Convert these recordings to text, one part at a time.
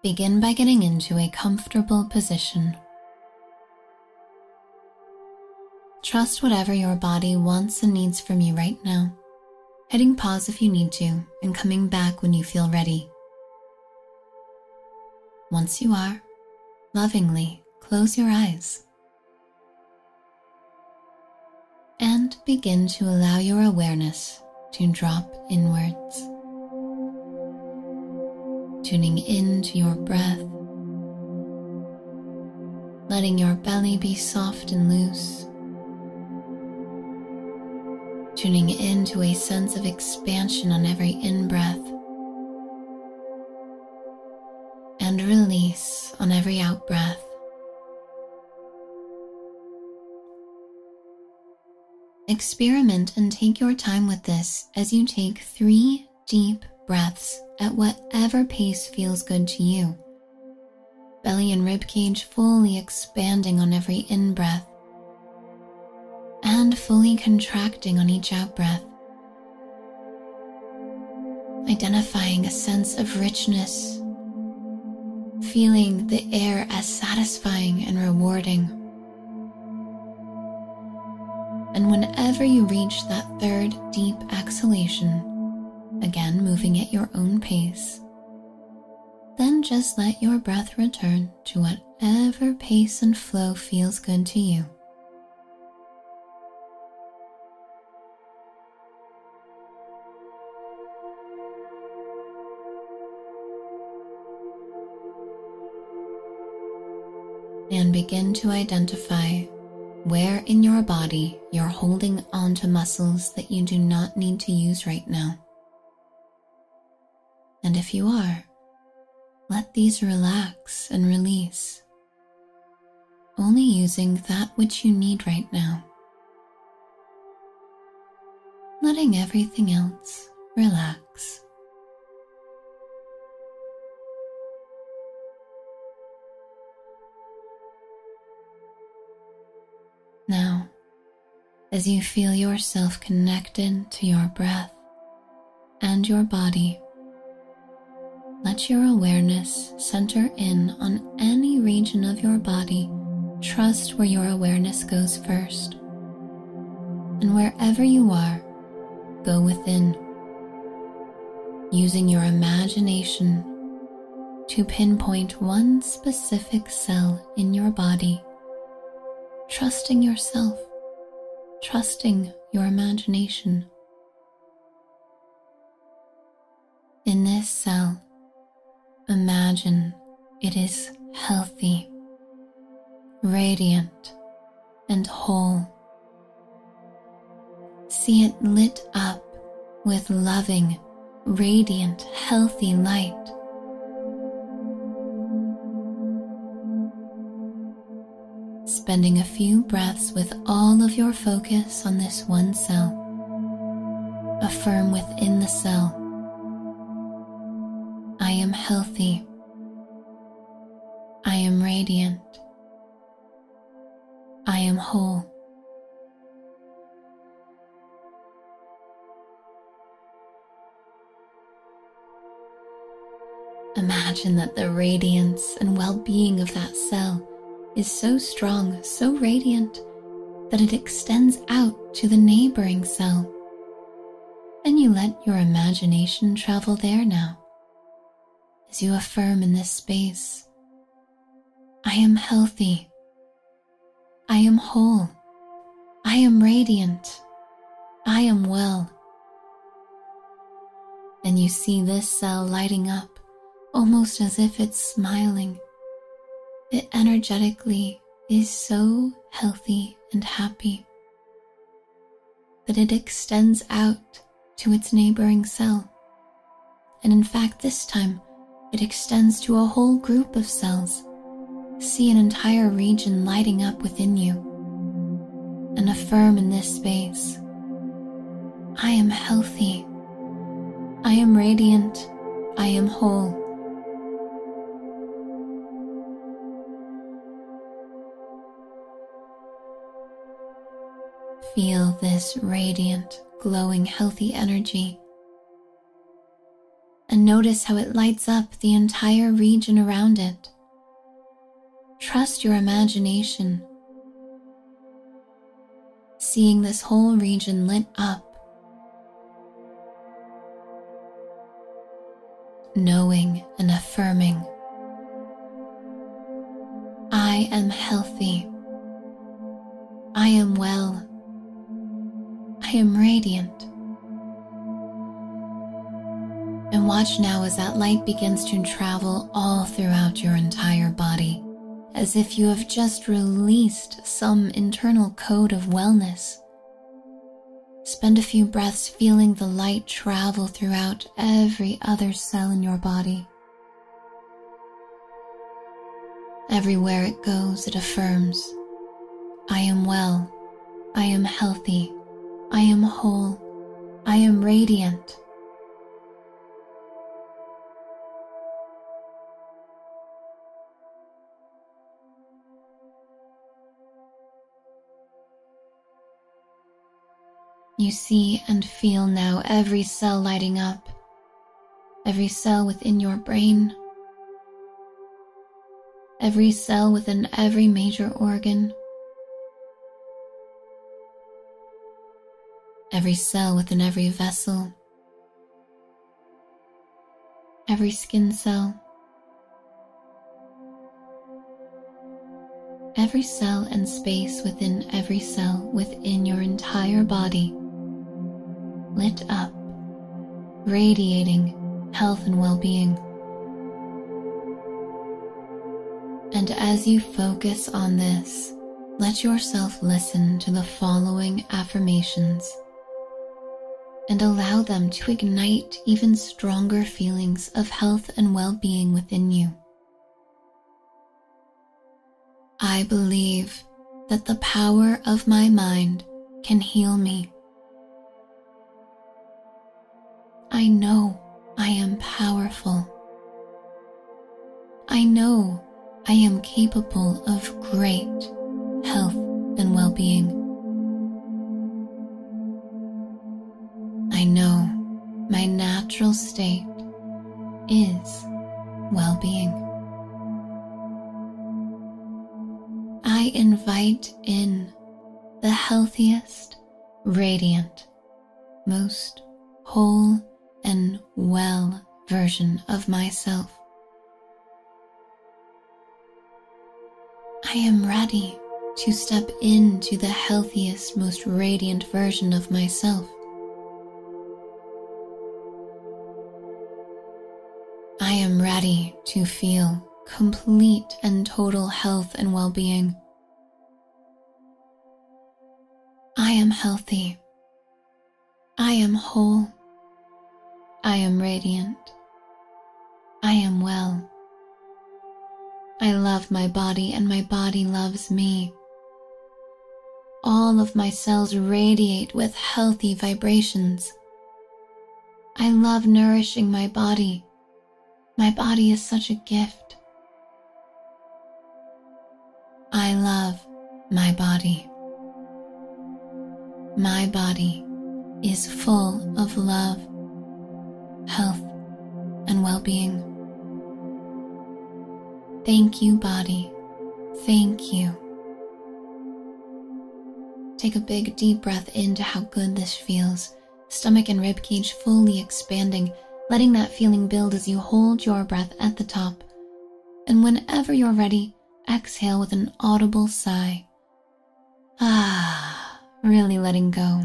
Begin by getting into a comfortable position. Trust whatever your body wants and needs from you right now, hitting pause if you need to and coming back when you feel ready. Once you are, lovingly close your eyes and begin to allow your awareness to drop inwards, tuning into your breath, letting your belly be soft and loose, tuning into a sense of expansion on every in-breath and release on every out-breath. Experiment and take your time with this as you take 3 deep breaths at whatever pace feels good to you. Belly and ribcage fully expanding on every in-breath and fully contracting on each out-breath. Identifying a sense of richness, feeling the air as satisfying and rewarding. And whenever you reach that 3rd deep exhalation, again moving at your own pace, then just let your breath return to whatever pace and flow feels good to you. And begin to identify where in your body you're holding onto muscles that you do not need to use right now. And if you are, let these relax and release, only using that which you need right now, letting everything else relax. Now, as you feel yourself connected to your breath and your body, let your awareness center in on any region of your body. Trust where your awareness goes first. And wherever you are, go within, using your imagination to pinpoint one specific cell in your body. Trusting yourself, trusting your imagination. In this cell, imagine it is healthy, radiant, and whole. See it lit up with loving, radiant, healthy light. Spending a few breaths with all of your focus on this one cell. Affirm within the cell, I am healthy. I am radiant. I am whole. Imagine that the radiance and well-being of that cell is so strong, so radiant, that it extends out to the neighboring cell. And you let your imagination travel there now, as you affirm in this space, I am healthy. I am whole. I am radiant. I am well. And you see this cell lighting up, almost as if it's smiling. It energetically is so healthy and happy that it extends out to its neighboring cell. And in fact, this time, it extends to a whole group of cells. See an entire region lighting up within you. And affirm in this space, I am healthy. I am radiant. I am whole. Feel this radiant, glowing, healthy energy and notice how it lights up the entire region around it. Trust your imagination, seeing this whole region lit up, knowing and affirming, I am healthy, I am well, I am radiant. And watch now as that light begins to travel all throughout your entire body, as if you have just released some internal code of wellness. Spend a few breaths feeling the light travel throughout every other cell in your body. Everywhere it goes, it affirms, I am well, I am healthy, I am whole, I am radiant. You see and feel now every cell lighting up, every cell within your brain, every cell within every major organ, every cell within every vessel, every skin cell, every cell and space within every cell within your entire body, lit up, radiating health and well-being. And as you focus on this, let yourself listen to the following affirmations and allow them to ignite even stronger feelings of health and well-being within you. I believe that the power of my mind can heal me. I know I am powerful. I know I am capable of great health and well-being. I know my natural state is well-being. I invite in the healthiest, radiant, most whole and well version of myself. I am ready to step into the healthiest, most radiant version of myself. I am ready to feel complete and total health and well-being. I am healthy. I am whole. I am radiant. I am well. I love my body and my body loves me. All of my cells radiate with healthy vibrations. I love nourishing my body. My body is such a gift. I love my body. My body is full of love, health, and well-being. Thank you, body. Thank you. Take a big deep breath into how good this feels, stomach and ribcage fully expanding, letting that feeling build as you hold your breath at the top. And whenever you're ready, exhale with an audible sigh. Really letting go.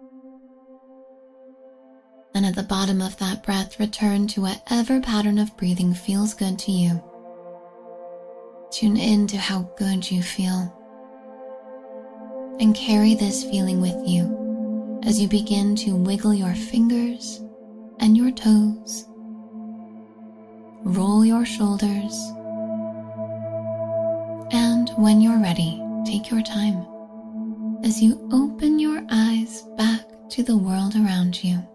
And at the bottom of that breath, return to whatever pattern of breathing feels good to you. Tune in to how good you feel. And carry this feeling with you as you begin to wiggle your fingers and your toes. Roll your shoulders. And when you're ready, take your time as you open your eyes back to the world around you.